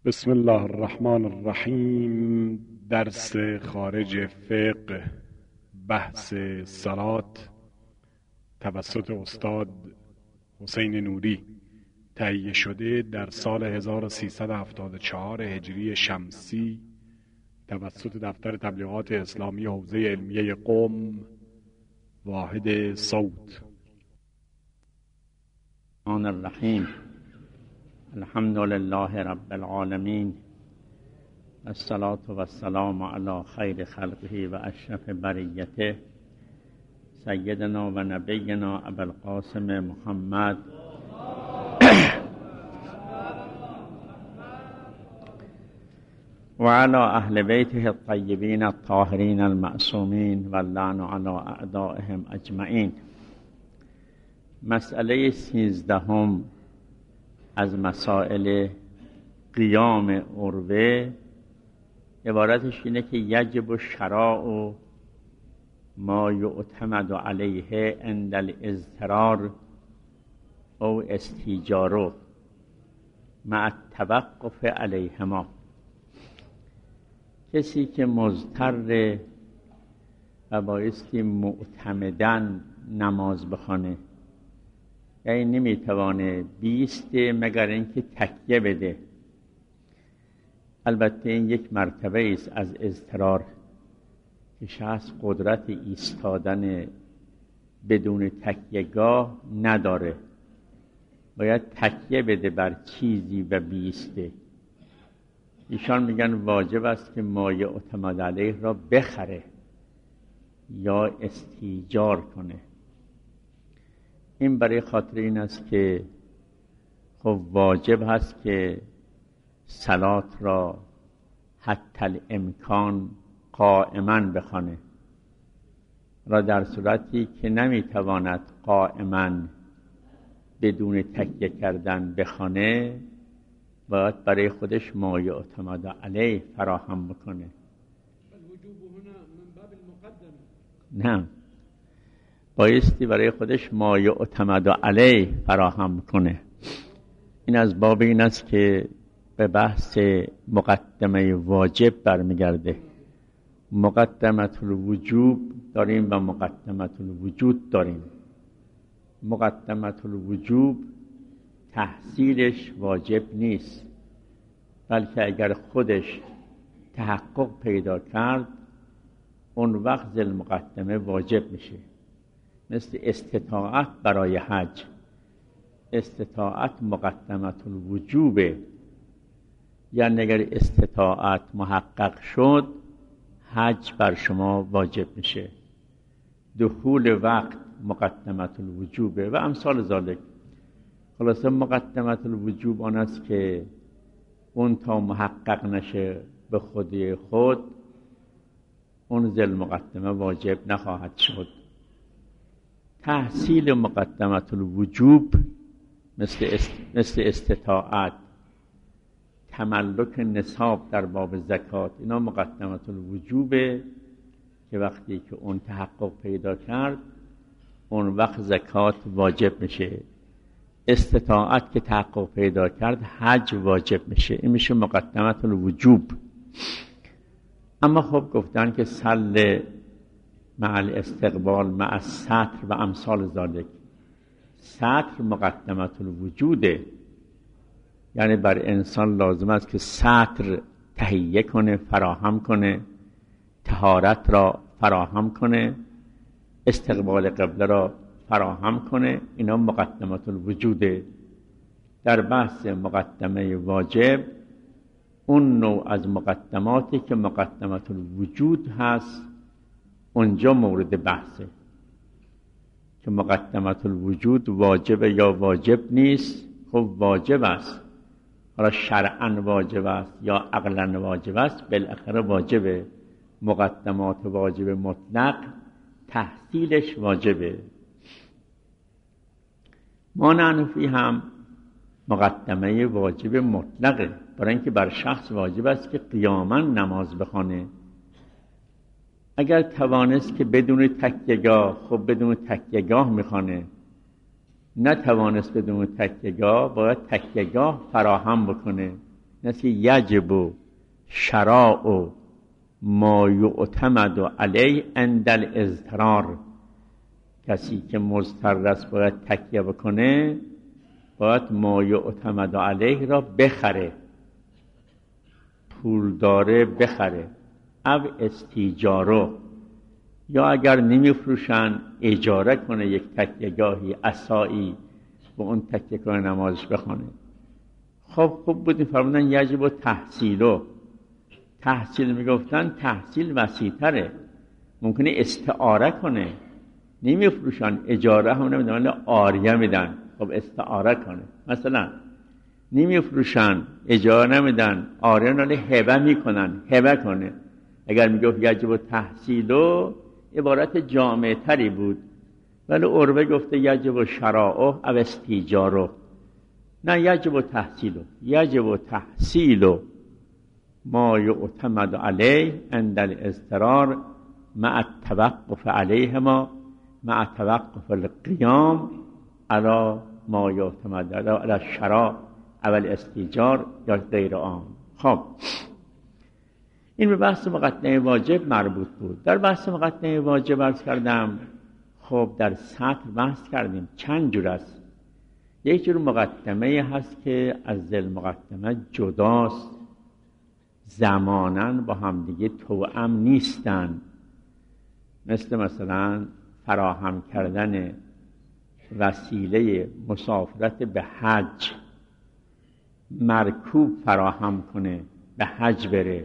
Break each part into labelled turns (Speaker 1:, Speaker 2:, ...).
Speaker 1: بسم الله الرحمن الرحیم. درس خارج فقه، بحث صلات توسط استاد حسین نوری، تهیه شده در سال 1374 هجری شمسی توسط دفتر تبلیغات اسلامی حوزه علمیه قم، واحد صوت.
Speaker 2: الرحمن الرحیم. الحمد لله رب العالمین، الصلاة و السلام علی خیر خلقه و اشرف بریته، سیدنا و نبینا ابوالقاسم محمد و علی اهل بیته الطیبین الطاهرین المعصومین و اللعن علی اعدائهم اجمعین. مسئله 13 از مسائل قیام عروه عبارتش اینه که یجب شراء ما یعتمد علیه عند الاضطرار او استیجار مع التوقف علیهما. کسی که مضطر و بایستی معتمدن نماز بخونه، یعنی نمیتوانه بیسته مگر اینکه تکیه بده. البته این یک مرتبه است از اضطرار که شخص قدرت ایستادن بدون تکیهگاه نداره، باید تکیه بده بر چیزی و بیسته. ایشان میگن واجب است که ما یعتمد علیه را بخره یا استیجار کنه. این برای خاطر این است که خب واجب هست که صلات را حتی الامکان قائما بخوانه، را در صورتی که نمیتواند قائما بدون تکیه کردن بخوانه، باید برای خودش ما یعتمد علیه فراهم بکنه.
Speaker 1: الوجوب هنا من باب
Speaker 2: نه،
Speaker 1: المقدم.
Speaker 2: بایستی برای خودش ما یعتمد علیه فراهم کنه. این از باب این است که به بحث مقدمه واجب برمیگرده. مقدمه الوجوب داریم و مقدمه الوجود داریم. مقدمه الوجوب تحصیلش واجب نیست، بلکه اگر خودش تحقق پیدا کرد اون وقت ذل مقدمه واجب میشه. مثل استطاعت برای حج، استطاعت مقدمه الوجوبه، یعنی اگر استطاعت محقق شد حج بر شما واجب میشه. دخول وقت مقدمه الوجوبه و امثال ذالک. خلاصه مقدمه الوجوب آن است که اون تا محقق نشه به خودی خود اون ذل مقدمه واجب نخواهد شد. تحصیل مقدمه الوجوب مثل استطاعت، تملک نصاب در باب زکات، اینا مقدمه الوجوبه که وقتی که اون تحقق پیدا کرد اون وقت زکات واجب میشه. استطاعت که تحقق پیدا کرد حج واجب میشه. این میشه مقدمه الوجوب. اما خب گفتن که صل مع الاستقبال مع السطر و امثال ذالک. سطر مقدمه الوجوده، یعنی بر انسان لازم است که سطر تهیه کنه، فراهم کنه، طهارت را فراهم کنه، استقبال قبله را فراهم کنه. اینا مقدمه الوجوده. در بحث مقدمه واجب اون نوع از مقدماتی که مقدمه الوجود هست اونجا مورد بحثه، که مقدمه الوجود واجب یا واجب نیست. خب واجب است، حالا شرعاً واجب است یا عقلاً واجب است، بالاخره واجبه. مقدمات واجب مطلق تحصیلش واجبه. مانعنفی هم مقدمه واجب مطلقه، برای اینکه بر شخص واجب است که قیاما نماز بخونه. اگر توانست که بدون تکیهگاه، خب بدون تکیهگاه میخوانه. نتوانست بدون تکیهگاه، باید تکیهگاه فراهم بکنه. مثل یجب شراء ما یعتمد علیه عند الاضطرار. کسی که مضطر است باید تکیه بکنه، باید ما یعتمد علیه را بخره، پول داره بخره. او استیجارو، یا اگر نمیفروشن اجاره کنه یک تکیهگاهی عصایی، به اون تکیه کنه نمازش بخونه. خب خوب بود فرمودن یجب و تحصیلو. تحصیل میگفتن تحصیل وسیع‌تره، ممکنه استعاره کنه، نمیفروشن اجاره هم نمیدن ولی عاریه میدن، خب استعاره کنه. مثلا نمیفروشن اجاره نمیدن، عاریه ولی هبه میکنن، هبه کنه. اگر میگفت یجب و تحصیلو عبارت جامع تری بود، ولی عروه گفته یجب و شراء او استیجارو. نه، یجب و تحصیلو، یجب و تحصیلو ما یعتمد علیه عند الاضطرار مع التوقف علیهما مع توقف القیام علی ما یعتمد علی الشراء او الاستیجار یا غیر آن. خب این به بحث مقدمه واجب مربوط بود. در بحث مقدمه واجب عرض کردم خب در سطر بحث کردیم چند جور است. یک جور مقدمه هست که از ذیل مقدمه جداست، زماناً با همدیگه توأم نیستن، مثلا فراهم کردن وسیله مسافرت به حج، مرکوب فراهم کنه به حج بره.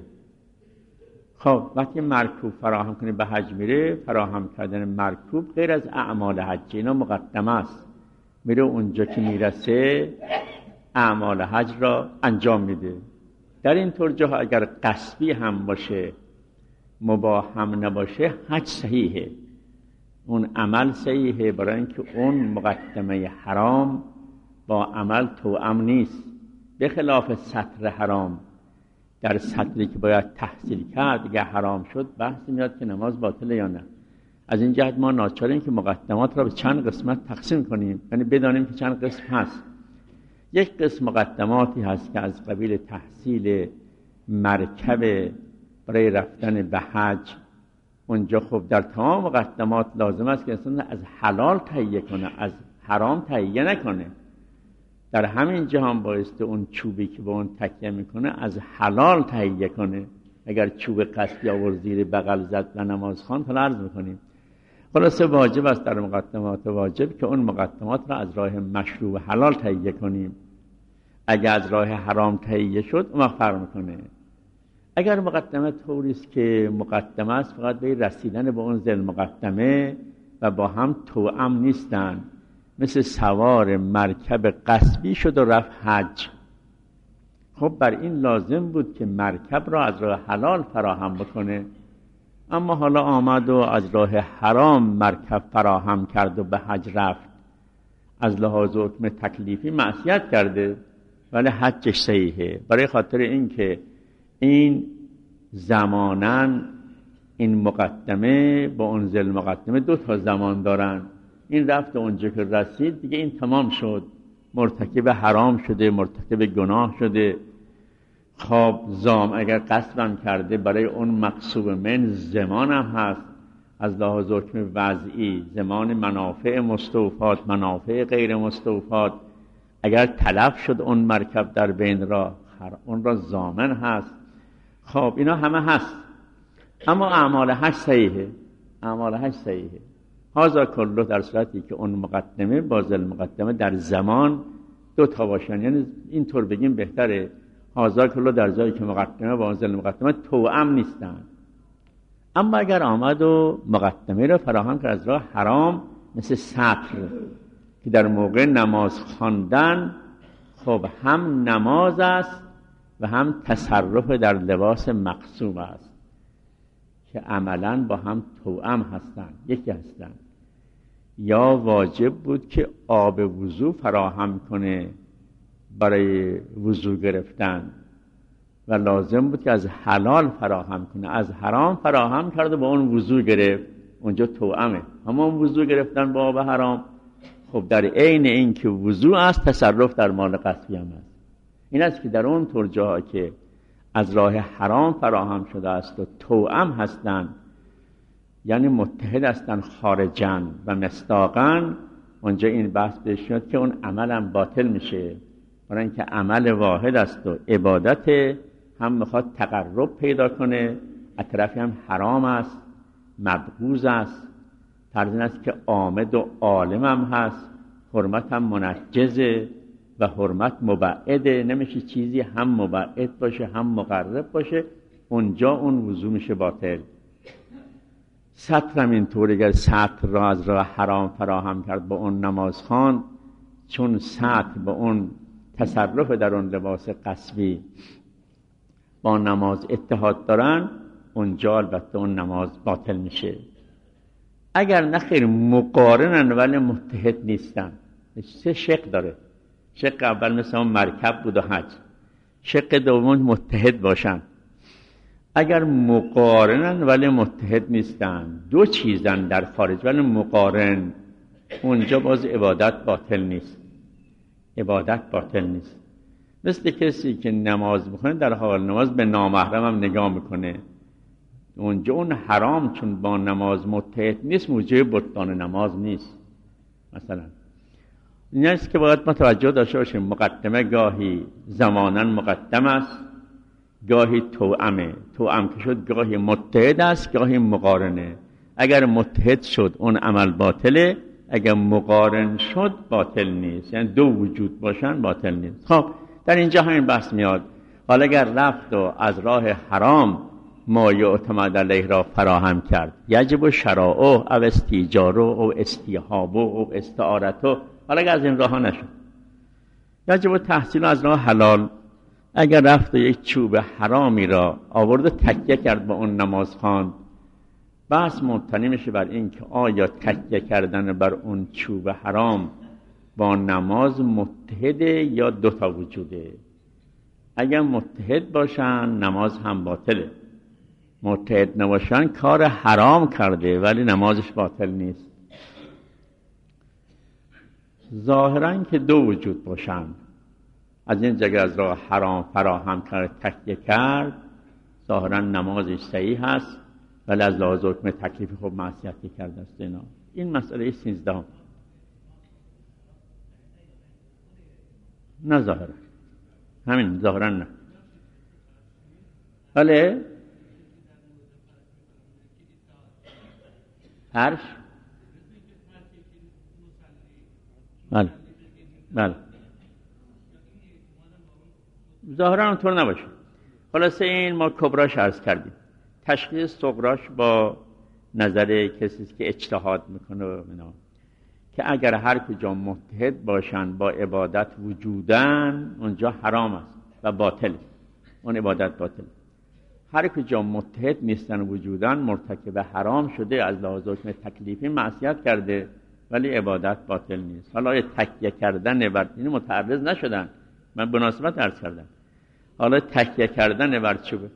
Speaker 2: خب وقتی مرکوب فراهم کنه به حج میره، فراهم کردن مرکوب غیر از اعمال حج، اینا مقدمه است. میره اونجا که میرسه اعمال حج را انجام میده. در این طور جاها اگر قصبی هم باشه، مباح هم نباشه، حج صحیحه، اون عمل صحیحه، برای اینکه اون مقدمه حرام با عمل توأم نیست. به خلاف سطر حرام، در سطری که باید تحصیل کرد اگه حرام شد بحثی میاد که نماز باطله یا نه. از این جهت ما ناچاریم که مقدمات را به چند قسمت تقسیم کنیم، یعنی بدانیم که چند قسم هست. یک قسم مقدماتی هست که از قبیل تحصیل مرکب برای رفتن به حج. اونجا خب در تمام مقدمات لازم است که انسان از حلال تهیه کنه، از حرام تهیه نکنه. در همین جا هم بایسته اون چوبی که به اون تکیه میکنه از حلال تهیه کنه. اگر چوب قصبی آورد زیر بغل زد و نماز خواند، حالا عرض میکنیم. خلاصه واجب است در مقدمات واجب که اون مقدمات را از راه مشروع و حلال تهیه کنیم. اگر از راه حرام تهیه شد اون فرق میکنه. اگر مقدمه طوری است که مقدمه است فقط به رسیدن به اون ذیل مقدمه و با هم توأم نیستن، مثل سوار مرکب قصبی شد و رفت حج، خب بر این لازم بود که مرکب را از راه حلال فراهم بکنه. اما حالا آمد و از راه حرام مرکب فراهم کرد و به حج رفت، از لحاظ حکم تکلیفی معصیت کرده ولی حجش صحیحه. برای خاطر اینکه این زماناً این مقدمه با اون ذیل مقدمه دو تا زمان دارن. این رفت اونجا که رسید دیگه این تمام شد، مرتکب حرام شده، مرتکب گناه شده. خب زام اگر قصدم کرده برای اون مقصوب من زمان هم هست، از لحاظ حکم وضعی زمان منافع مستوفات، منافع غیر مستوفات. اگر تلف شد اون مرکب در بین را، اون را ضامن هست. خب اینا همه هست، اما اعمال حج صحیحه، اعمال حج صحیحه. هذا کله در صورتی که اون مقدمه با ذیل مقدمه در زمان دو تا باشن، یعنی این طور بگیم بهتره. هذا کله در جایی که مقدمه با ذیل مقدمه توأم نیستن. اما اگر آمد و مقدمه را فراهم کرد از راه حرام، مثل سطر که در موقع نماز خواندن خب هم نماز است و هم تصرف در لباس مقصوب است که عملاً با هم توأم هستند، یکی هستند. یا واجب بود که آب وضو فراهم کنه برای وضو گرفتن و لازم بود که از حلال فراهم کنه، از حرام فراهم کرد و با اون وضو گرفت، اونجا توأمه. اما اون وضو گرفتن با آب حرام خب در عین این که وضو است تصرف در مال قصبی هم است. این است که در اون طور جاها که از راه حرام فراهم شده است و توأم هستند، یعنی متحد هستند خارجن و مصداقن، اونجا این بحث پیش میاد که اون عملم باطل میشه، برای اینکه عمل واحد است و عبادت هم میخواد تقرب پیدا کنه، از طرفی هم حرام است، مبغوض است، فرض این است که عامد و عالم هم هست، حرمت هم منجزه و حرمت مبعده، نمیشه چیزی هم مبعد باشه هم مقرب باشه، اونجا اون وضو میشه باطل. سطر هم اینطور، اگر سطر را از راه حرام فراهم کرد با اون نماز خوان، چون سطر با اون تصرف در اون لباس قصبی با نماز اتحاد دارن، اونجا البته اون نماز باطل میشه. اگر نخیر مقارنن ولی متحد نیستن، سه شق داره. شق اول مثل اون مرکب بود و حج، شق دوم متحد باشن. اگر مقارنن ولی متحد نیستن، دو چیزن در خارج ولی مقارن، اونجا باز عبادت باطل نیست، عبادت باطل نیست. مثل کسی که نماز بخونه در حال نماز به نامحرم هم نگاه میکنه، اونجا اون حرام چون با نماز متحد نیست موجب بطلان نماز نیست. مثلا این است که باید متوجه داشته باشیم، مقدمه گاهی زماناً مقدم است، گاهی توأمه، توأم که شد گاهی متحد است گاهی مقارنه. اگر متحد شد اون عمل باطله، اگر مقارن شد باطل نیست، یعنی دو وجود باشن باطل نیست. خب در اینجا همین بحث میاد. حالا اگر رفت و از راه حرام ما یعتمد علیه را فراهم کرد، یجب شراعه او استیجاره او استیهابه او استعارته، حالا اگر از این راه ها نشد، یجب تحصیل از راه حلال. اگر رفت و یک چوب حرامی را آورد و تکیه کرد با اون نماز خوان، بحث مبتنی میشه بر این که آیا تکیه کردن بر اون چوب حرام با نماز متحده یا دوتا وجوده. اگر متحد باشن نماز هم باطله، متحد نباشن کار حرام کرده ولی نمازش باطل نیست. ظاهرا که دو وجود باشن، از این جگه از راه حرام فراهم کرد تکیه کرد، ظاهرا نمازش صحیح هست ولی از لحاظ حکم تکلیفی خب معصیتی کرده است. این مسئله 13 نه ظاهرا، همین ظاهرا نه، بله عرش، بله بله ظاهرا اونطور نباشه. خلاصه این ما کبراش عرض کردیم. تشخیص صغراش با نظر کسی که اجتهاد میکنه و اینا، که اگر هر کجا متحد باشن با عبادت وجودن اونجا حرام است و باطل، اون عبادت باطل. هر کجا متحد نیستن وجودن مرتکب حرام شده، از لحاظ حکم تکلیفی معصیت کرده ولی عبادت باطل نیست. حالا تکیه کردن بر این متعرض نشدن، من به مناسبت عرض کردم. حالا تکیه کردن بر چوبه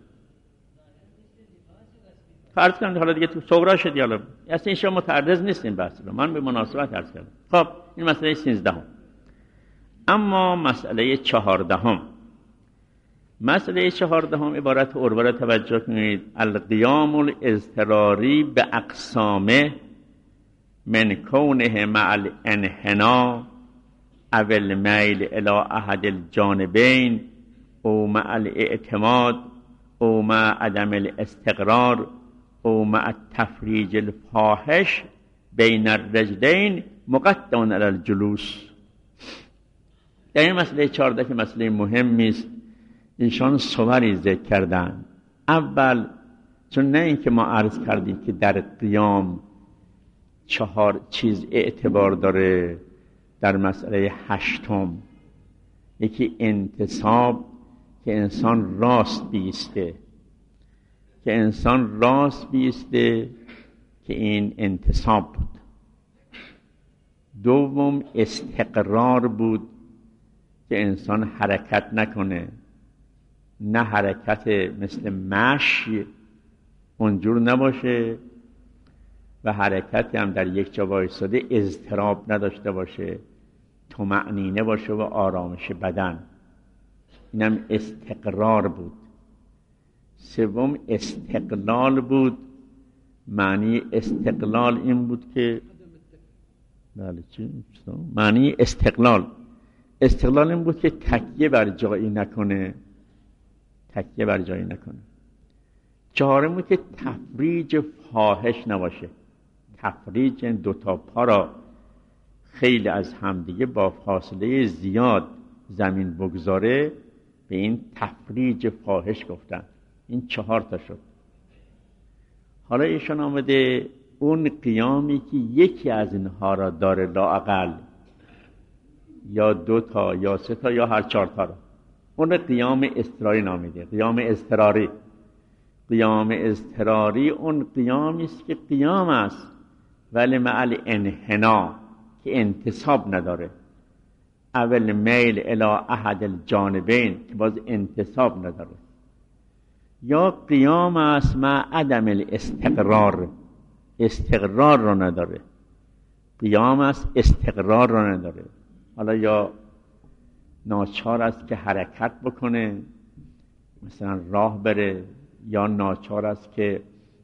Speaker 2: عرض کردم، حالا دیگه تو صغرا شدی، حالا اصلا این شما متعرض نیستین بحث رو، من به مناسبت عرض کردم. خب این مسئله 13. اما مسئله 14، مسئله 14 عبارت عروه را توجه کنید. القیام الاضطراری به اقسامه من کونه مع الانحناء او المیل الی احد الجانبین او مع الاعتماد او مع عدم الاستقرار او مع التفریج الفاحش بین الرجلین مقطع علی الجلوس. در این مسئله 14 که مسئله مهمی است، ایشان صوری ذکر کردن. اول چون نه اینکه ما عرض کردیم که در قیام 4 چیز اعتبار داره، در مسئله 8 یکی انتصاب، که انسان راست بیسته، که انسان راست بیسته که این انتصاب بود. دوم استقرار بود که انسان حرکت نکنه، نه حرکت مثل مشی اونجور نباشه و حرکتی هم در یک جا وایساده اضطراب نداشته باشه، طمأنینه باشه و آرامش بدن. اینم استقرار بود. سوم استقلال بود. معنی استقلال این بود که معنی استقلال این بود که تکیه بر جایی نکنه. چهارم بود که تفریج فاحش نباشه. تفریج این دوتا پا را خیلی از همدیگه با فاصله زیاد زمین بگذاره، به این تفریج فاحش گفتن. این 4 تا شد. حالا ایشان آمده اون قیامی که یکی از اینها را داره، لااقل یا 2 تا یا 3 تا یا هر 4 تا را، اون قیام اضطراری نامیده. قیام اضطراری اون قیامی است که قیام است ولی مع انحنا، که انتصاب نداره. اول میل الی احد الجانبین که باز انتصاب نداره. یا قیام است مع عدم الاستقرار، استقرار رو نداره. قیام است استقرار رو نداره. حالا یا ناچار است که حرکت بکنه، مثلا راه بره، یا ناچار است که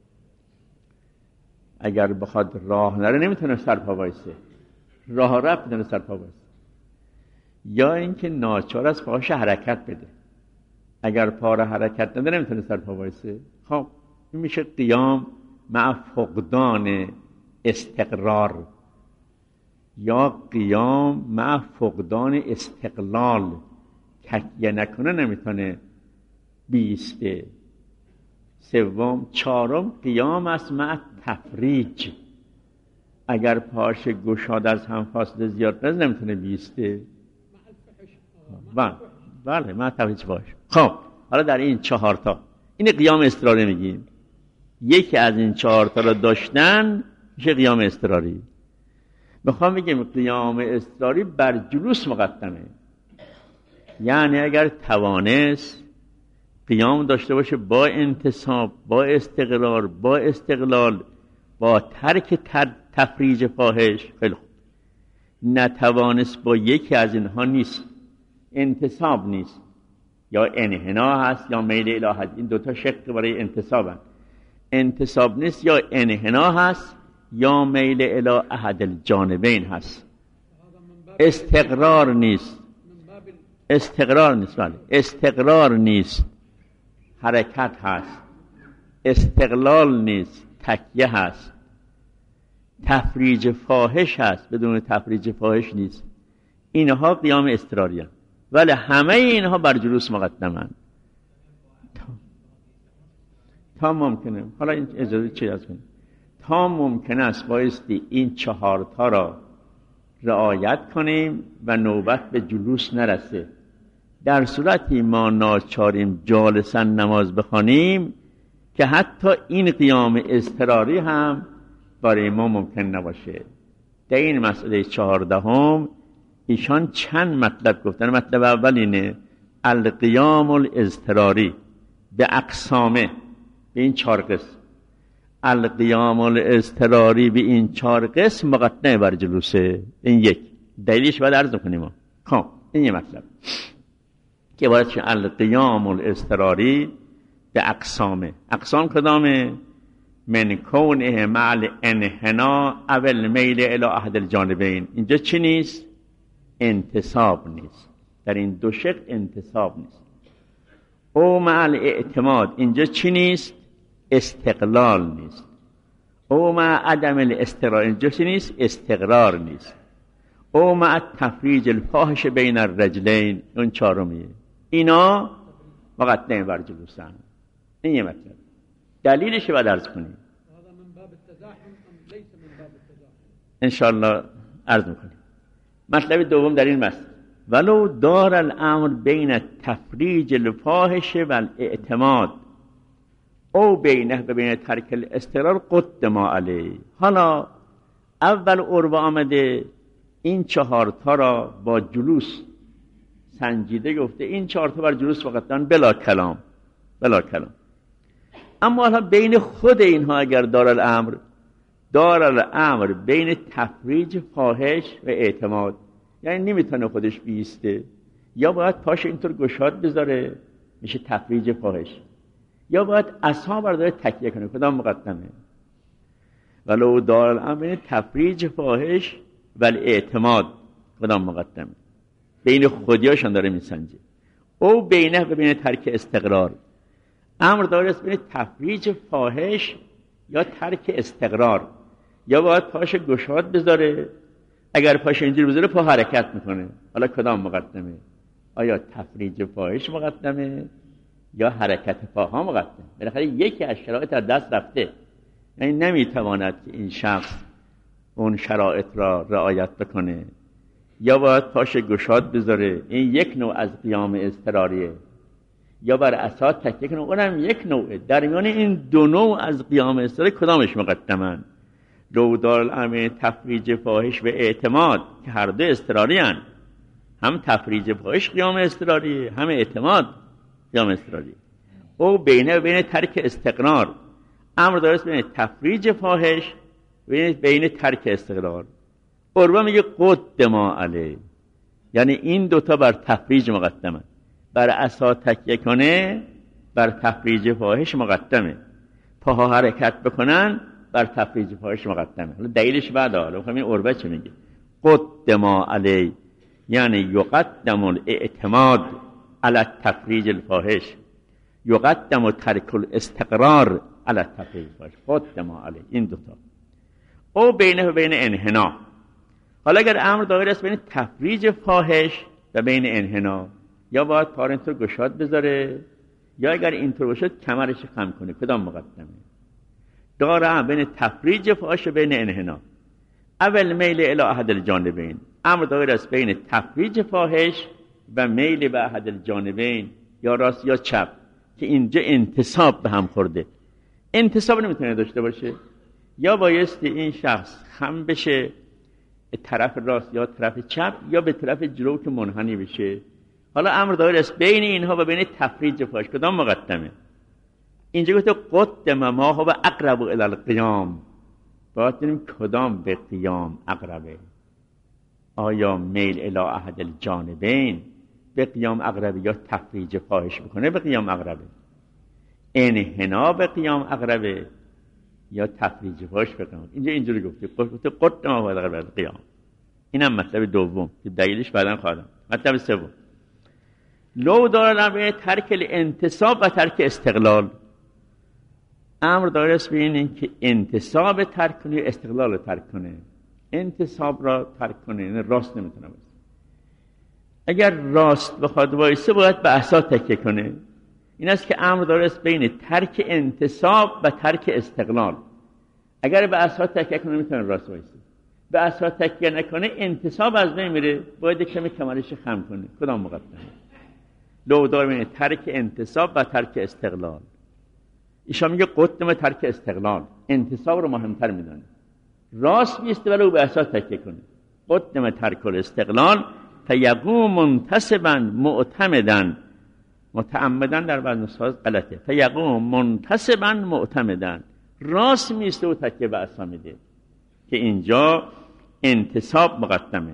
Speaker 2: اگر بخواد راه نره نمیتونه سرپا وایسه، راه رفت نمیتونه سرپا وایسه. یا اینکه ناچار است پاش حرکت بده، اگر پا را حرکت نده نمیتونه سرپا وایسه. خب این میشه قیام مع فقدان استقرار، یا قیام مع فقدان استقلال، تکیه نکنه نمیتونه بیسته. سوم چهارم قیام است مع تفریج، اگر پاش گشاد از هم فاصله زیاد نمیتونه بیسته. بله مع تفریج باش. خب حالا در این 4 تا این قیام اضطراری میگیم. یکی از این 4 تا را داشتن میشه قیام اضطراری. میخوام بگم قیام اضطراری بر جلوس مقدمه، یعنی اگر توانست قیام داشته باشه با انتصاب، با استقرار، با استقلال، با ترک تفریج فاحش، خیلی خوب. نتوانست با یکی از اینها نیست، انتصاب نیست، یا انحنا هست یا میل الی، این 2 تا شق برای انتصابن. انتصاب نیست یا انحنا هست یا میل الی احد الجانبین هست. استقرار نیست، بله استقرار نیست، حرکت هست. استقلال نیست، تکیه هست. تفریج فاحش هست، بدون تفریج فاحش نیست. اینها قیام اضطراری هست، ولی همه اینها بر جلوس مقدمن تا ممکنه. حالا این اجازه چی از کنیم؟ تا ممکن است بایستی این 4 تا را رعایت کنیم و نوبت به جلوس نرسه. در صورتی ما ناچاریم جالسا نماز بخوانیم که حتی این قیام اضطراری هم برای ما ممکن نباشه. در این مسئله 14 ایشان چند مطلب گفتن. مطلب اول اینه القیام الاضطراری به اقسامه، به این 4 قسم. القیام الاضطراری به این 4 قسم مقدمه بر جلوسه. این یک دلیلش باید عرض کنیم. خب این یه مطلب که باید چه القیام الاضطراری به اقسامه. اقسام کدامه؟ من کونه مع انحنا اول میل الی احد الجانبین. اینجا چی نیست؟ انتصاب نیست. در این 2 شق انتصاب نیست. او مع الاعتماد، اینجا چی نیست؟ استقلال نیست. او مع عدم الاستقرار، اینجا چی نیست؟ استقرار نیست. او مع تفریج الفاحش بین الرجلین، اون 4میه. اینا مقدمه بر جلوسن. این یه مطلب. دلیلش باید عرض کنیم انشاءالله عرض میکنیم. مطلب دوم در این مسئله ولو دار الامر بین تفریج الفاحش و الاعتماد او بینه و بین ترک الاستقرار قدم علیه. حالا اول عربه آمده این 4 تا را با جلوس سنجیده گفته، این 4 تا بر جلوس مقدمن بلا کلام. اما حالا بین خود اینها اگر دار الامر بین تفریج فاحش و اعتماد، یعنی نمیتونه خودش بیسته، یا باید پاش اینطور گشاد بذاره، میشه تفریج فاحش، یا باید عصا برداره تکیه کنه. کدام مقدمه؟ ولو دارالامر تفریج فاحش ولی اعتماد، کدام مقدمه؟ بین خودیاشان داره میسنجه. او بینه و بین ترک استقرار، امر داره است بین تفریج فاحش یا ترک استقرار. یا باید پاش گشاد بذاره، اگر پاش اینجوری بذاره پا حرکت میکنه. حالا کدام مقدمه؟ آیا تفریج فاحش مقدمه یا حرکت پاها مقدمه؟ بالاخره یکی از شرایط از دست رفته، یعنی نمیتواند که این شخص اون شرایط را رعایت بکنه. یا باید پاش گشاد بذاره، این یک نوع از قیام اضطراریه، یا بر عصا تکیه کنه، اونم یک نوعه. در میان این دو نوع از قیام اضطراری کدامش مقدمن؟ لو دارالامر تفریج فاحش و اعتماد که هر دو اضطراری هن. هم تفریج فاحش قیام اضطراری، هم اعتماد قیام اضطراری. او بینه و بین ترک استقرار، امر دارست بین تفریج فاحش و بین ترک استقرار. عروه میگه قدم علیه، یعنی این دوتا بر تفریج مقدمه. بر عصا تکیه کنه بر تفریج فاحش مقدمه، پاها حرکت بکنن بر تفریج فاحش مقدمه. حالا دلیلش بعد، حالا میخوام این عروه چه میگه؟ قدم علیه یعنی یقدم الاعتماد علی التفریج الفاحش، یقدم ترک الاستقرار علی التفریج الفاحش. قدم علیه این دوتا. او بینه و بین انحنا، حالا اگر امر دایر است بین تفریج فاحش و بین انحنا، یا باید پا اینطور گشاد بذاره، یا اگر اینطور باشد کمرش خم کنه. کدام مقدمه؟ داره بین تفریج فاحش و بین انحنا. اول میل الی احد الجانبین، امر دایر است بین تفریج فاحش و میل به احد الجانبین، یا راست یا چپ، که اینجا انتصاب به هم خورده. انتصاب نمیتونه داشته باشه، یا بایستی این شخص خم بشه طرف راست یا طرف چپ، یا به طرف جلو که منحنی بشه. حالا امر دایر است بین اینها و بین تفریج فاحش. کدام مقدمه؟ اینجا گفته قدم ما هو اقرب الی القیام. باید ببینیم کدام به قیام اقربه. آیا میل الی احد الجانبین به قیام اقربه، یا تفریج فاحش بکنه به قیام اقربه؟ انحنا به قیام اقربه یا تفریج فاحش به قیام؟ اینجا اینجوری گفته قدم ما هو اقرب الی القیام. اینم مطلب دوم که دلیلش بعداً خواهم. مطلب سوم، لو دارالامر ترک الانتصاب و ترک استقلال، امر داره است ببینین که انتصاب ترک کنه، استقلال ترک کنه. انتصاب را ترک کنه، یعنی راست نمیتونه باشه. اگر راست بخواد وایسه باید به عصا تکیه کنه. این است که امر داره است بین ترک انتصاب و ترک استقلال. اگر به عصا تکیه کنه میتونه راست وایسه، به عصا تکیه نکنه انتصاب از بین میره، باید کمی کمرش خم کنه. کدام مقدمه؟ لو داره بین ترک انتصاب و ترک استقلال. ایشان میگه قدم ترک استقلال، انتصاب رو مهمتر میدونه. راست بیسته ولی او به عصا تکیه کنه. قدم ترک الاستقلال فیقوم منتصبا معتمدا، متعمدا در بعض نسخات غلطه، فیقوم منتصبا معتمدا، راست میسته و تکیه به عصا میده، که اینجا انتصاب مقدمه.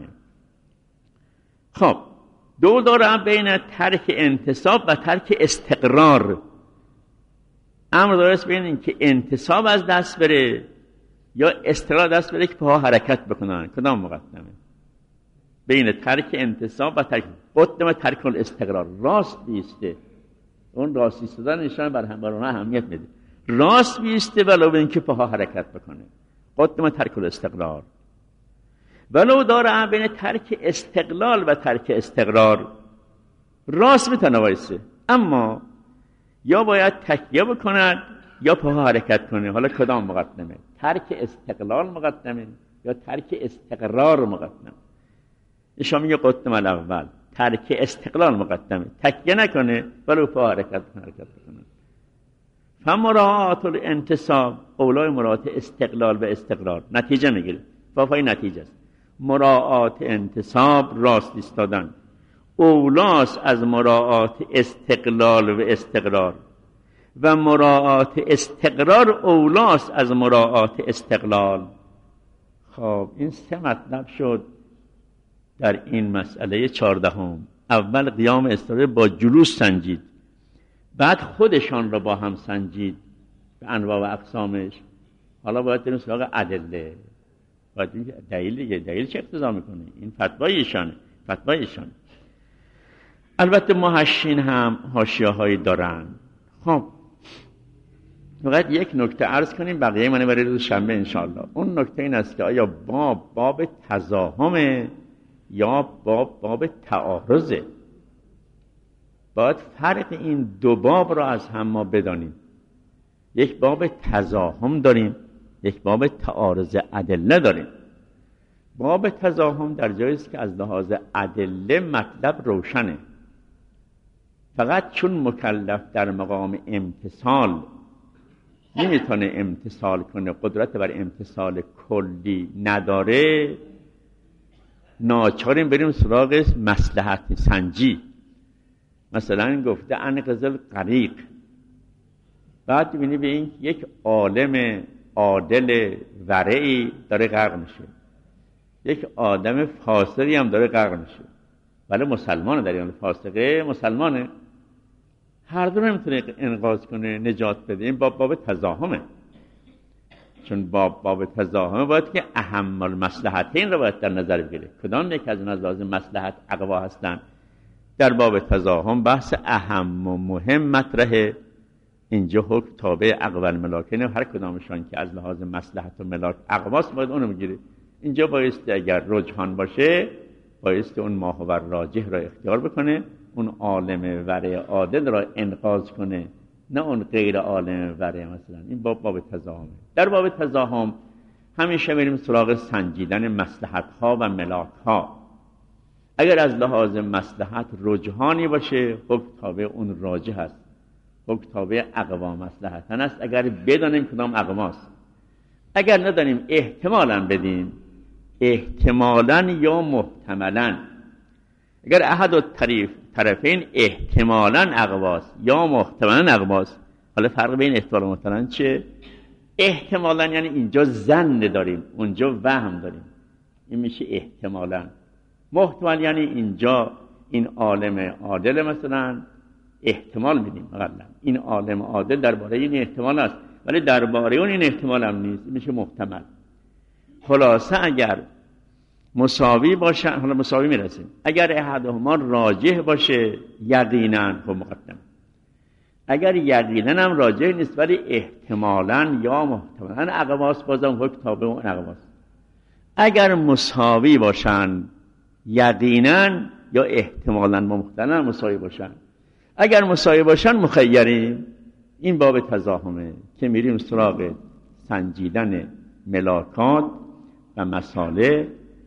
Speaker 2: خب دو داره بین ترک انتصاب و ترک استقرار. امر داره است بین این که انتصاب از دست بره یا استقرار دست بره که پاها حرکت بکنن. کدام مقدمه؟ بین ترک انتصاب و ترک قدم ترک الاستقرار. راست بیسته، اون راست ایستادن نشان بر اون اهمیت میده. راست بیسته ولو به اینکه پاها حرکت بکنه. قدم ترک الاستقرار. ولو داره بین ترک استقلال و ترک استقرار، راست میتونه وایسه، اما یا باید تکیه بکند یا پاها حرکت کنه. حالا کدام مقدمه؟ ترک استقلال مقدمه یا ترک استقرار مقدمه؟ ایشان میگه قدم الاول، ترک استقلال مقدمه، تکیه نکنه ولی پاها حرکت کنه. فمراعات الانتصاب اولای مراعات استقلال و استقرار. نتیجه میگیره، فافای نتیجه است. مراعات انتصاب، راست ایستادن، اولاست از مراعات استقلال و استقرار، و مراعات استقرار اولاست از مراعات استقلال. خب این سه مطلب شد در این مسئله 14. اول قیام استراحه با جلوس سنجید، بعد خودشان را با هم سنجید به انواع و اقسامش. حالا باید بریم سراغ ادله. باید ببینیم دلیل دیگه، دلیل چه اقتضا میکنه؟ این فتوایشان. البته محشین هم حاشیه‌هایی دارن. خب فقط یک نکته عرض کنیم، بقیه منو برای روز شنبه انشاءالله. اون نکته این است که آیا باب تزاحمه یا باب تعارضه؟ باید فرق این دو باب را از هم ما بدانیم. یک باب تزاحم داریم، یک باب تعارض ادله داریم. باب تزاحم در جایی است که از لحاظ ادله مطلب روشنه، فقط چون مکلف در مقام امتثال نمیتونه امتثال کنه، قدرت بر امتثال کلی نداره، ناچاریم بریم سراغ مصلحت سنجی. مثلا گفته انقذ الغریق، بعد ببینی به این یک عالم عادل ورعی داره غرق میشه، یک آدم فاسقی هم داره غرق میشه، ولی مسلمانه، در این فاسقه مسلمانه، هر دو نمیتونه انقاذ کنه، نجات بده. این باب تزاحمه. چون باب تزاحمه باید که اهم المصلحتین رو باید در نظر بگیره. کدام یک از این لازم مصلحت اقوا هستن؟ در باب تزاحم بحث اهم و مهم مطرحه. اینجا حکم تابع اقوا الملاکین، هر کدامشان که از لحاظ مصلحت و ملاک اقواست باید اونو بگیره. اینجا بایستی اگر رجحان باشه بایستی اون ماهور راجح را اختیار بکنه، اون عالم ورع عادل را انقاذ کنه، نه اون غیر عالم ورع. مثلا این باب تزاحمه. در باب تزاحم همیشه میریم سراغ سنجیدن مصلحت ها و ملاک ها. اگر از لحاظ مصلحت رجحانی باشه حکم تابع اون راجح است، حکم تابع اقوا مصلحتن است، اگر بدانیم کدام اقواست. اگر ندانیم احتمالاً بدیم، احتمالاً یا محتملاً. اگر احد طرفین احتمالاً اقواست یا محتملاً اقواست، حالا فرق بین احتمال و محتملاً چه؟ احتمالاً یعنی اینجا ظن داریم، اونجا وهم داریم، این میشه احتمالاً. محتمل یعنی اینجا این عالم عادل مثلا احتمال میدیم، غلط این عالم عادل درباره این احتمال است، ولی درباره اون این احتمال هم نیست، میشه محتمل. خلاصه اگر مساوی باشن، حالا مساوی میرسیم، اگر احدهما راجح باشه یقینا خب مقدم، اگر یقینا هم راجح نیست ولی احتمالاً یا محتملاً اقواست، بازم حکم تابع اون اقواست. اگر مساوی باشن یقینا یا احتمالاً با محتملاً مساوی باشن، اگر مساوی باشن مخیریم. این باب تزاحمه که میریم سراغ سنجیدن ملاکات و مساله.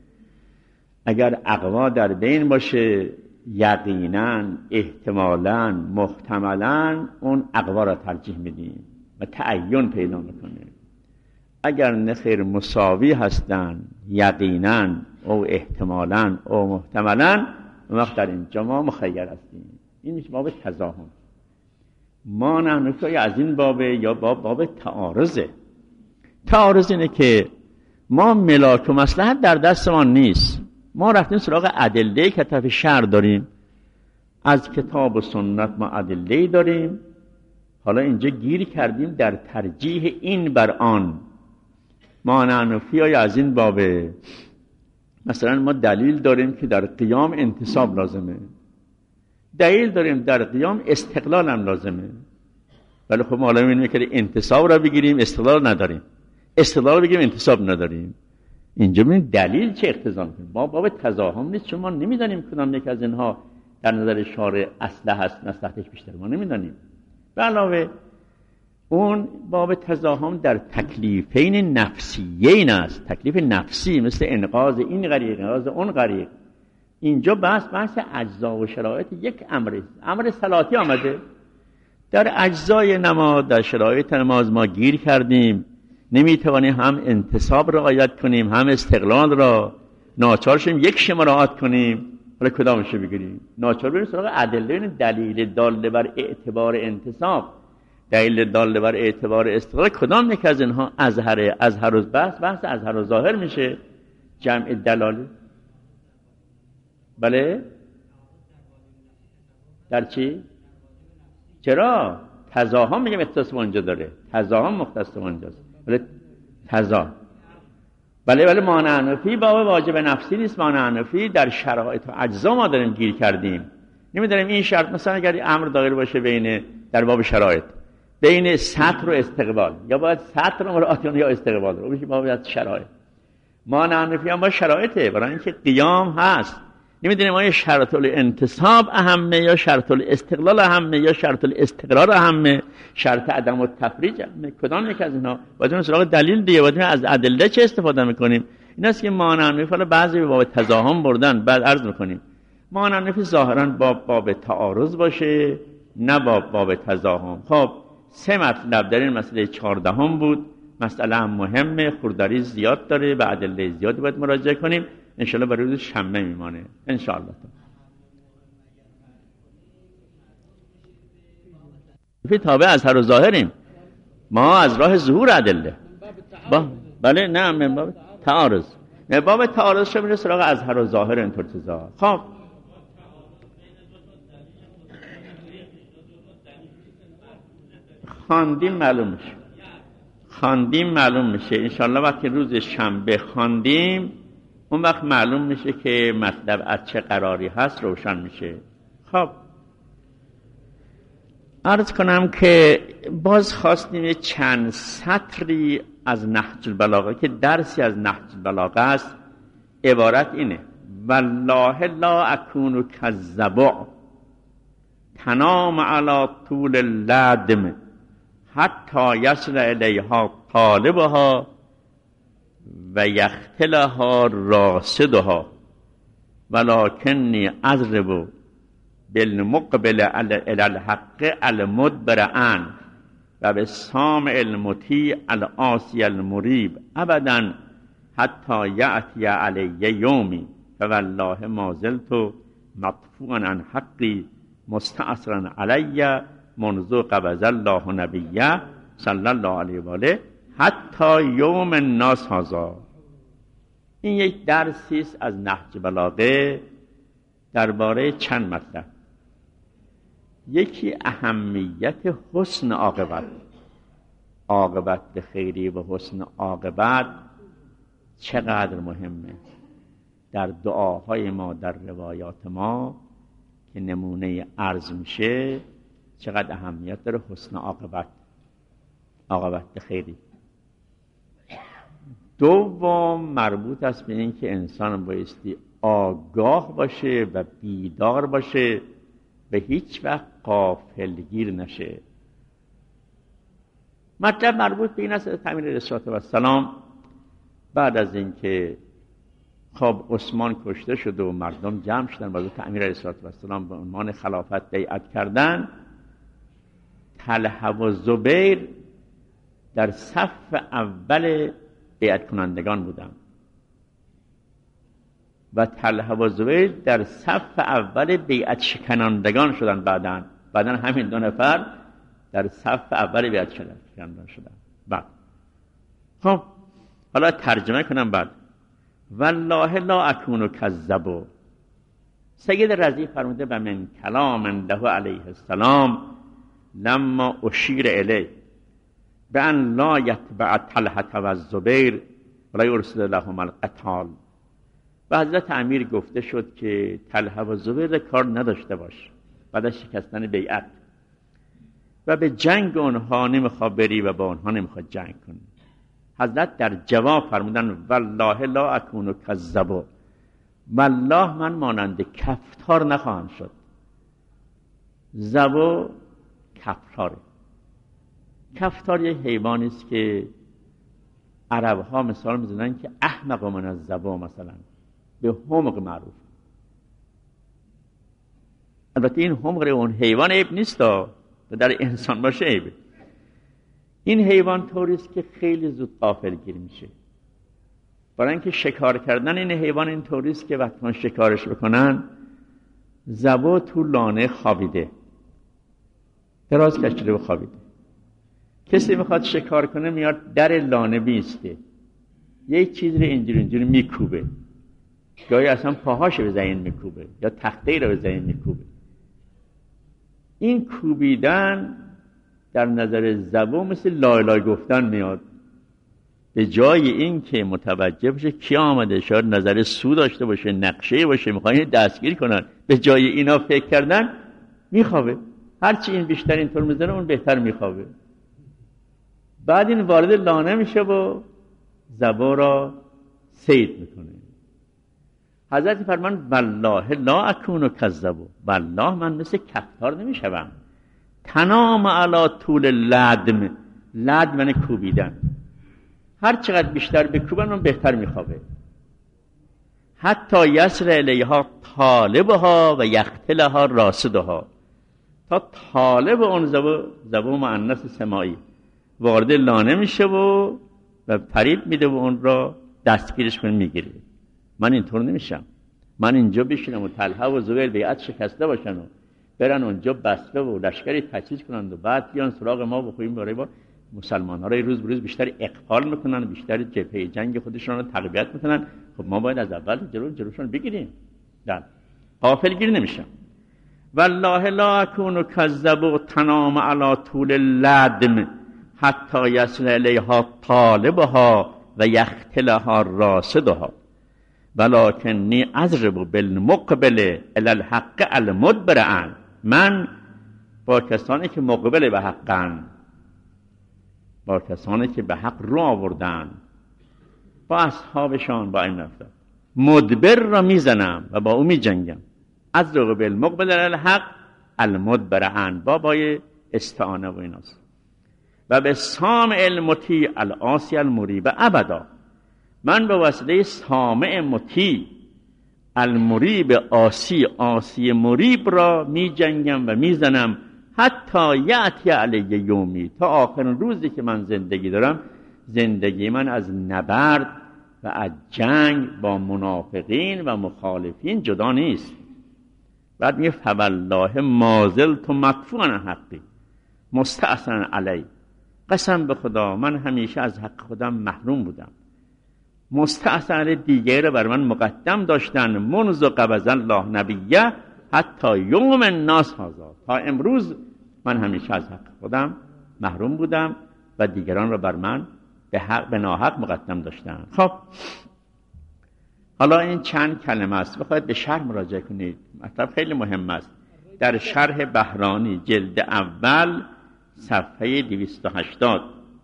Speaker 2: اگر اقوا در بین باشه یقینا، احتمالاً، محتملاً، اون اقوا را ترجیح میدیم و تعین پیدا میکنه. اگر نخیر مساوی هستن یقینا او احتمالاً او محتملاً، وقت در اینجا ما مخیر هستیم. این میشه باب تزاحم. ما نحن از این باب یا باب تعارضه. تعارض اینه که ما ملاک و مصلحت در دست ما نیست، ما رفتیم سراغ ادله که طرف شرع داریم، از کتاب و سنت ما ادله داریم، حالا اینجا گیر کردیم در ترجیح این بر آن. ما نحن از این باب مثلا ما دلیل داریم که در قیام انتصاب لازمه، دلیل داریم در قیام استقلال هم لازمه، ولی خب ما حالا می‌بینیم که انتصاب را بگیریم استقلال نداریم، استقلال بگیریم انتصاب نداریم. اینجا ببینید دلیل چه اقتضا می‌کنه. باب تزاحم نیست، چون ما نمی‌دانیم کدام یک از اینها در نظر شارع اصلح است، مصلحتش بیشتر ما نمی‌دانیم. به علاوه اون باب تزاحم در تکلیفین نفسیین است، تکلیف نفسی مثل انقاذ این غریق، انقاذ اون غریق. اینجا بحث اجزا و شرایط یک امر صلاتی آمده. در اجزای نماز، در شرایط نماز ما گیر کردیم، نمیتوانیم هم انتصاب رعایت کنیم هم استقلال را، ناچار شدیم یک مراعات کنیم. حالا کدامش رو بگیریم؟ ناچار بریم سراغ ادله، دلیل داله بر اعتبار انتصاب، دلیل داله بر اعتبار استقلال. کدام یک از اینها اظهر و بحث اظهر و ظاهر میشه، جمع دلاله. بله در چی؟ چرا؟ تزاهم میگم اختصاص به اونجا داره، تزاهم مختص به اونجاست. ولی بله مانع حنفی باب واجب نفسی نیست. مانع حنفی در شرایط و اجزا ما داریم گیر کردیم. نمیدونیم این شرط مثلا اگر امر داخل باشه بین در باب شرایط بین سطر و استقبال، یا باید سطر رو مراعات کنه یا استقبال رو، میشه باب شرایط. مانع حنفی هم با شرایطه، برای اینکه قیام هست. نمیدونیم آیا شرط الانتصاب اهمه یا شرط الاستقلال اهمه یا شرط الاستقرار اهمه، شرط عدم التفریج اهمه، کدام یک از اینا؟ باید سراغ دلیل دیگه، باید از ادله چه استفاده میکنیم. این است که مانع حنفی بعضی به باب تزاهم بردن. بعد عرض میکنیم مانع حنفی ظاهرا باب تعارض باشه نه باب تزاهم. خب 3 مطلب در این مسئله 14 بود. مسئله هم مهمه، خورداری زیاد داره، به ادله زیادی باید مراجعه کنیم. انشالله برای روز شنبه میمانه انشالله. فی تابع اظهر و ظاهریم، ما از راه ظهور ادله. بله نه من باب تعارض، نه باب تعارض شو میره سراغ اظهر و ظاهر اینطور چیزا. خب خواندیم معلوم میشه انشالله. وقتی روز شنبه خواندیم اون وقت معلوم میشه که مطلب از چه قراری هست، روشن میشه. خب عرض کنم که باز خواستیم چند سطری از نهج البلاغه که درسی از نهج البلاغه است. عبارت اینه: والله لا اکون کالضبع تنام علی طول اللدم حتی یصل الیها طالبها و یختلها راصدها ولکنی اضرب بالمقبل علی الحق المدبر عن و بالسامع المطیع العاصی المریب ابدا حتی یأتی علی یومی فوالله ما زلت مطفوعا عن حقی مستعصرا علی منذ قبض الله نبیه صلی الله علیه و آله حتی یوم الناس هذا. این یک درسی است از نهج بلاغه درباره چند مطلب. یکی اهمیت حسن عاقبت به خیری و حسن عاقبت چقدر مهمه در دعاهای ما، در روایات ما که نمونه عرض میشه، چقدر اهمیت داره حسن عاقبت به خیری. دوم مربوط است به این که انسان بایستی آگاه باشه و بیدار باشه، به هیچ وقت غافلگیر نشه. مطلب مربوط به این است امیر علیه السلام بعد از اینکه خب عثمان کشته شد و مردم جمع شدن و امیر علیه السلام به عنوان خلافت بیعت کردن، طلحه و زبیر در صف اول بیعت کنندگان بودن و طلحه و زبیر در صف اول بیعت شکنندگان شدن. بعدن همین 2 نفر در صف اول بیعت شکنندگان شدن. بعد خب حالا ترجمه کنم. بعد والله لا اکون کالضبع. سید رضی فرموده و من کلام له علیه السلام لما اشیر الیه بأن لا یتبع طلحه و الزبیر ولا یرسل لهم القتال. و حضرت امیر گفته شد که طلحه و زبیر کار نداشته باش بعد از شکستن بیعت و به جنگ اونها نمیخواد بری و با اونها نمیخواد جنگ کنی. حضرت در جواب فرمودن والله لا اکون کالضبع، والله من مانند کفتار نخواهم شد. ضبع کفتاره. کفتار یه حیوانی است که عرب ها مثال میزنن که احمق من از ضبع، مثلا به حمق معروف. البته این حمق اون حیوان عیب نیست، در انسان باشه عیبه. این حیوان طوری است که خیلی زود غافلگیر میشه. برای اینکه شکار کردن این حیوان این طوری است که وقتی شکارش بکنن ضبع تو لانه خوابیده، دراز کشیده و خوابیده. کسی میخواد شکار کنه میاد در لانه بیسته، یک چیز رو اینجوری میکوبه، گاهی اصلا پاهاشو به زمین میکوبه یا تخته رو به زمین میکوبه. این کوبیدن در نظر زبان مثل لایلای گفتن میاد. به جای این که متوجه بشه کی آمده، شاید نظر سو داشته باشه، نقشه باشه، میخوان دستگیر کنن، به جای اینا فکر کردن میخوابه. هرچی این بیشتر اینطور میزنه اون بهتر میخوابه. بعد این وارد لانه میشه و زبا را صید میکنه. حضرت فرمان والله لا اکون کذبوا، والله من مثل کفتار نمیشوم. تنام علی طول لدم، لدم من کوبیدن، هر چقدر بیشتر بکوبن اون بهتر میخوابه. حتی یسر الیها طالبها و یختلها راسدها، تا طالب اون زبا مؤنث سماعی وارد لانه میشه و فریب میده و اون را دستگیرش کنه میگیره. من اینطور نمیشم. من اینجا بشینم و طلحه و زبیر بیعت شکسته باشن و برن اونجا بسته و لشکری تجهیز کنند و بعد بیان سراغ ما بخویم برای با مسلمان ها را روز به روز بیشتر اقفال میکنن، بیشتر جبهه جنگ خودشون رو تقویت میکنن. خب ما باید از اول جلوشون بگیریم. غافلگیر نمیشم. والله لا اکون کذب تنام علی طول لدم حتی یصل الیها طالبها و یختلها راسدها ولکنی اضرب بالمقبل الی الحق المدبر. من با کسانی که مقبل به حقن، با کسانی که به حق رو آوردن، با اصحابشان با این رفتن، مدبر را میزنم و با او میجنگم. اضرب بالمقبل الی الحق المدبر، بابای استعانه و ایناست. و به سامع المطیع العاصی المریب ابدا، من به وسیله سامع مطیع المریب عاصی مریب را می جنگم و می زنم حتی یأتی علی یومی، تا آخرین روزی که من زندگی دارم زندگی من از نبرد و از جنگ با منافقین و مخالفین جدا نیست. بعد می فوالله مازلت مدفوعا حقی مستأصلا علی، قسم به خدا من همیشه از حق خودم محروم بودم، مستأصل دیگر بر من مقدم داشتن. منذ قبض الله نبیه حتی یوم الناس هذا، تا امروز من همیشه از حق خودم محروم بودم و دیگران را بر من به ناحق مقدم داشتن. خب حالا این چند کلمه است، بخواید به شرح مراجعه کنید، مطلب خیلی مهم است. در شرح بهرانی جلد اول صفحه 280،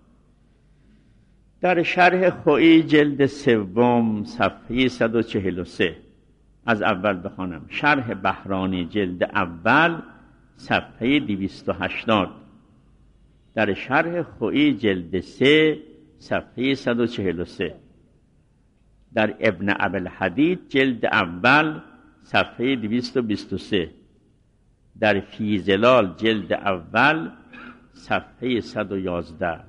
Speaker 2: در شرح خویی جلد سوم صفحه 143. از اول بخوانم. شرح بهرانی جلد اول صفحه 280، در شرح خویی جلد 3 صفحه 143، در ابن ابوالحدید جلد اول صفحه 223، در فیزلال جلد اول صفحه 111،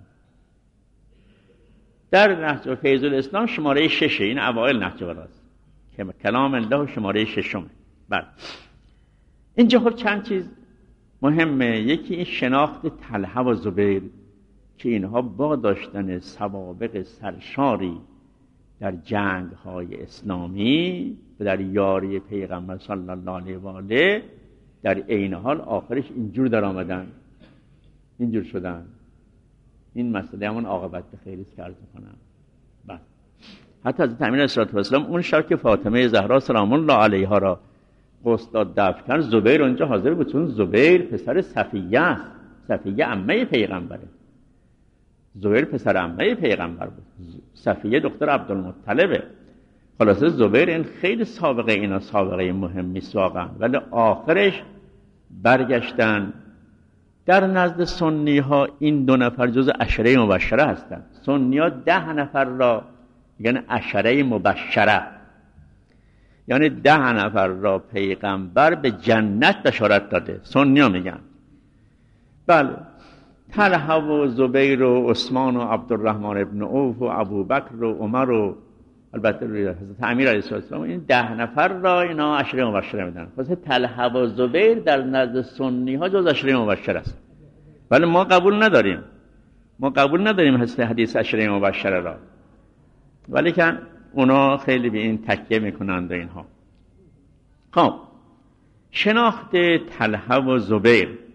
Speaker 2: در نهج فیض الاسلام شماره 6، این اوائل نهج بلاغه که کلام الله شماره 6. بله اینجا خب چند چیز مهمه. یکی این شناخت طلحه و زبیر که اینها با داشتن سوابق سرشاری در جنگ های اسلامی و در یاری پیغمبر صلی الله علیه و آله، در عین حال آخرش اینجور در آمدن، اینجور شدن. این مسئله همون عاقبت به خیر است که عرض می‌کنم. بله حتی حضرت امیر علیه السلام اون شب که فاطمه زهرا سلام الله علیها را غسل دفن کرد، زبیر اونجا حاضر بود، چون زبیر پسر صفیه است. صفیه عمه پیغمبره، زبیر پسر عمه پیغمبر بود، صفیه دختر عبدالمطلبه. خلاصه زبیر این خیلی سابقه اینا سابقه مهمی است واقعا، ولی آخرش برگشتن. در نزد سنی ها این 2 نفر جز عشره مبشره هستند. سنی ها 10 نفر را یعنی عشره مبشره، یعنی 10 نفر را پیغمبر به جنت بشارت داده. سنی ها میگن بله، طلحه و زبیر و عثمان و عبدالرحمن ابن عوف و ابوبکر و عمر و البته حضرت امیر علیه السلام، این 10 نفر را اینا عشره مبشره میدن. خلاصه طلحه و زبیر در نزد سنی ها جز عشره مبشره است، ولی ما قبول نداریم حدیث عشره مبشره را، ولی که اونا خیلی به این تکیه میکنند اینها. خب شناخت طلحه و زبیر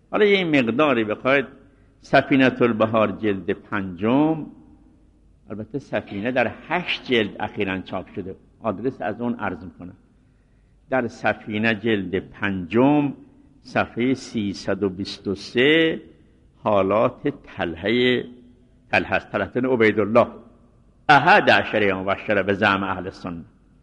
Speaker 2: حالا یه مقداری بخواید سفینه البحار جلد 5، البته سفینه در 8 جلد اخیراً چاپ شده، آدرس از اون عرض میکنم. در سفینه جلد 5 صفحه 323 حالات طلحه است، طلحه بن عبیدالله احد عشر مبشر به زعم اهل سنت.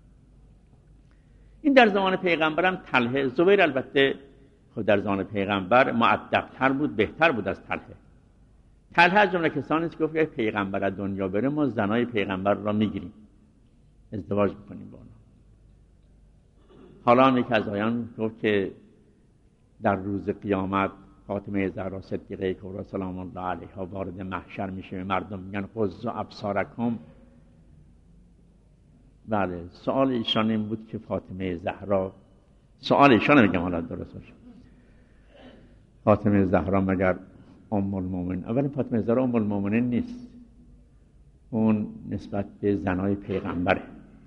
Speaker 2: این در زمان پیغمبرم طلحه، زبیر البته خود در زمان پیغمبر مؤدب‌تر بود، بهتر بود از طلحه از جمله کسانی است که گفت پیغمبر از دنیا بره ما زنای پیغمبر را میگیریم، ازدواج میکنیم با اونها. حالا هم یک از آیان گفت که در روز قیامت فاطمه زهرا صدیقه کبری سلام الله علیها وارد محشر میشه، مردم میگن غضوا ابصارکم. بله، سوال ایشان این بود که فاطمه زهرا، سوال ایشان میگم حالا درست باشه، فاطمه زهرا مگر ام المؤمنین؟ اولا فاطمه زهرا ام المؤمنین نیست، اون نسبت به زنای پیغمبره.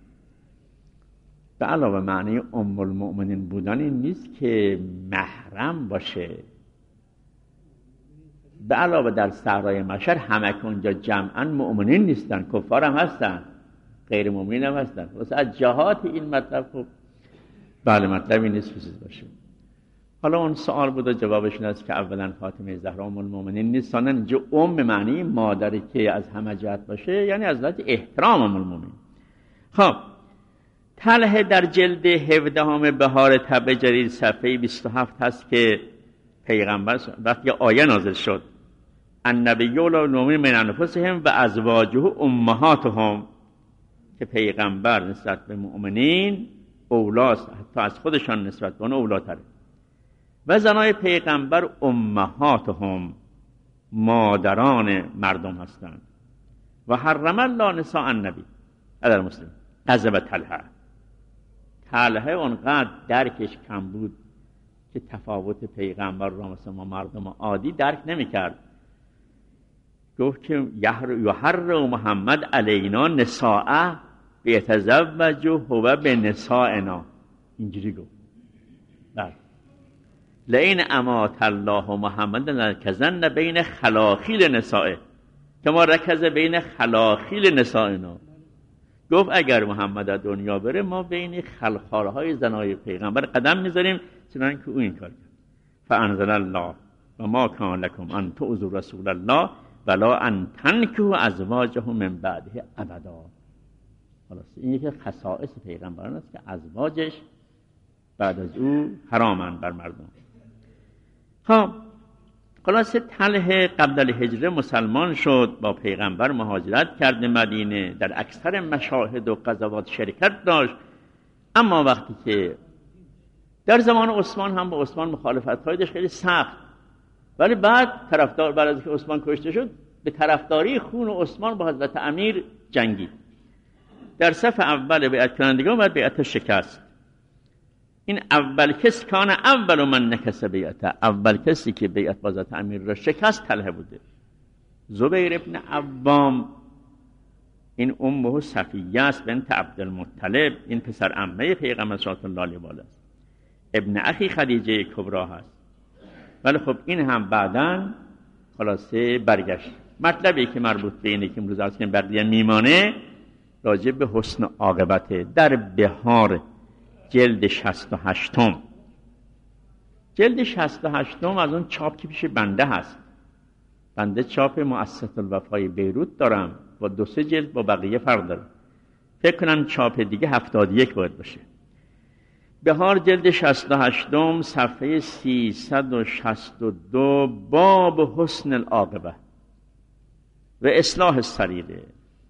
Speaker 2: به علاوه معنی ام المؤمنین بودن این نیست که محرم باشه. به علاوه در صحرای محشر همه که اونجا جمعاً مؤمنین نیستن، کفار هم هستن، غیر مؤمنین هم هستن. واسه از جهات این مطلب خب بله مطلبی نیست که چیز باشه. حالا اون سوال بود و جوابش این است که اولا فاطمه زهرا ام المؤمنین نیست، ثانیاً اینجا ام معنی مادری که از همه جهت باشه، یعنی از لحاظ احترام ام المؤمنین. خب طلحه در جلد 17 بهار طبع جدید صفحه 27 هست که پیغمبر وقتی آیه نازل شد النبی المؤمنین من انفسهم و ازواجه امهاتهم، که پیغمبر نسبت به مؤمنین اولاست، حتی از خودشان نسبت به اون اولاتره، و زنای پیغمبر امهاتهم مادران مردم هستند. و حرم الله نساء النبی در مسلم غضب طلحه اونقدر درکش کم بود که تفاوت پیغمبر را مثل ما مردم عادی درک نمی‌کرد. گفت که یحرم محمد علینا نساء بیتزوج هو به نسائنا، اینجوری گفت. بله لئن امات الله محمد لرکزن بین خلاخیل نسائه کما رکز بین خلاخیل نسائنا. گفت اگر محمد از دنیا بره ما بین خلخالهای زنای پیغمبر قدم میذاریم، چنانکه او این کار کرد. فانزل الله و ما کان لکم ان تؤذوا رسول الله ولا ان تنکحوا ازواجه من بعده ابدا. خلاص این یکی خصائص پیغمبران است که ازواجش بعد از او حرامن بر مردم. خب خلاصه طلحه قبل الهجره مسلمان شد، با پیغمبر مهاجرت کرد مدینه، در اکثر مشاهد و غزوات شرکت داشت. اما وقتی که در زمان عثمان هم با عثمان مخالفت‌های داشت خیلی سخت، ولی بعد بعد از اینکه عثمان کشته شد به طرفداری خون عثمان با حضرت امیر جنگید. در صف اول بیعت کنندگان بعد بیعت شکست. این اول کس کان اول من نکس بیعت، اول کسی که بیعت با حضرت امیر را شکست طلحه بوده. زبیر ابن عوام، این امه صفیه است بنت عبدالمطلب، این پسر عمه پیغمبر صلی الله علیه و آله است، ابن اخی خدیجه کبری هست. ولی خب این هم بعداً خلاصه برگشت. مطلبی که مربوط به اینه که امروز از که بقیه میمانه راجع به حسن عاقبته. در بهار جلد 68م، جلد 68م از اون چاپ که پیش بنده هست، بنده چاپ مؤسسه الوفای بیروت دارم و 2-3 جلد با بقیه فرق داره، فکر کنم چاپ دیگه 71 باید باشه. بهار جلد 68م صفحه 362 باب حسن العاقبه و اصلاح السریره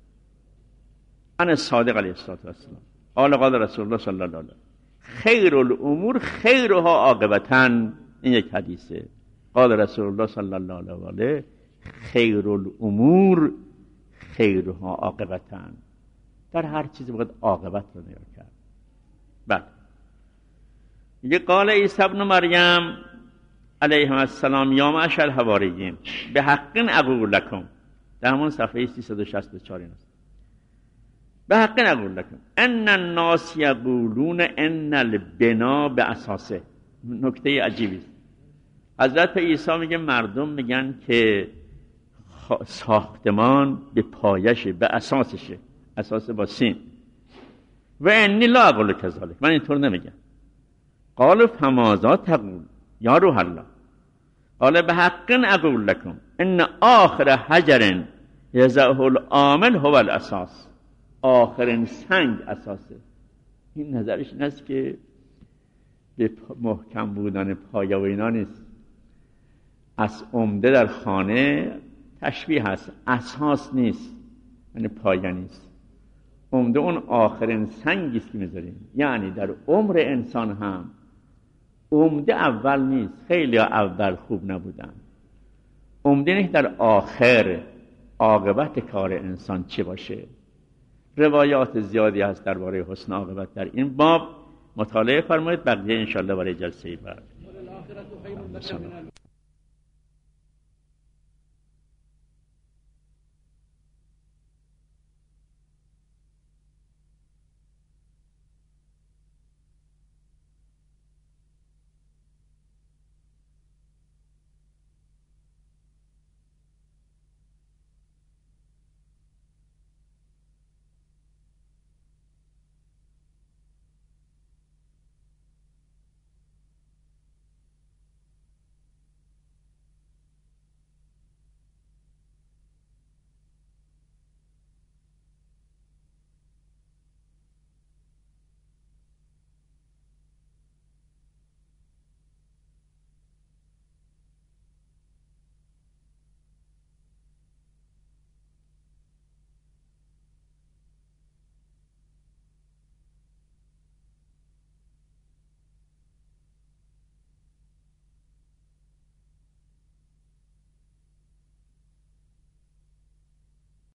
Speaker 2: عن الصادق علیه السلام قال رسول الله صلی الله علیه و خیر الامور خیرها عاقبتاً. این یک حدیثه. قال رسول الله صلی الله علیه و آله خیر الامور خیرها عاقبتاً. در هر چیزی باید عاقبت رو نگاه کرد. بعد میگه قال عیسی ابن مریم علیه السلام یا معشر الحواریین به حق اقول لکم، در همون صفحه 364 این است. به حق اقول لکم ان الناس یقولون ان البنا باساسه. نکته عجیبی است. حضرت عیسی میگه مردم میگن که ساختمان به پایشه، به اساسشه، اساس با سین. و انی لا اقول کذالک، من اینطور نمیگم. قالوا فماذا تقول یا روح الله؟ قال بحق اقول لكم ان آخر حجر یضعه العامل هو الاساس. آخرین سنگ اساسه. این نظرش این است که به محکم بودن پایه و اینا نیست. از عمده در خانه تشبیه هست، اساس نیست، یعنی پایه نیست. عمده اون آخرین سنگی است که میذاریم. یعنی در عمر انسان هم عمده اول نیست. خیلی اول خوب نبودن. عمده نیست در آخر عاقبت کار انسان چه باشه. روایات زیادی هست درباره حسن عاقبت. در این باب مطالعه فرمایید، بقیه انشاءالله برای جلسه بعد.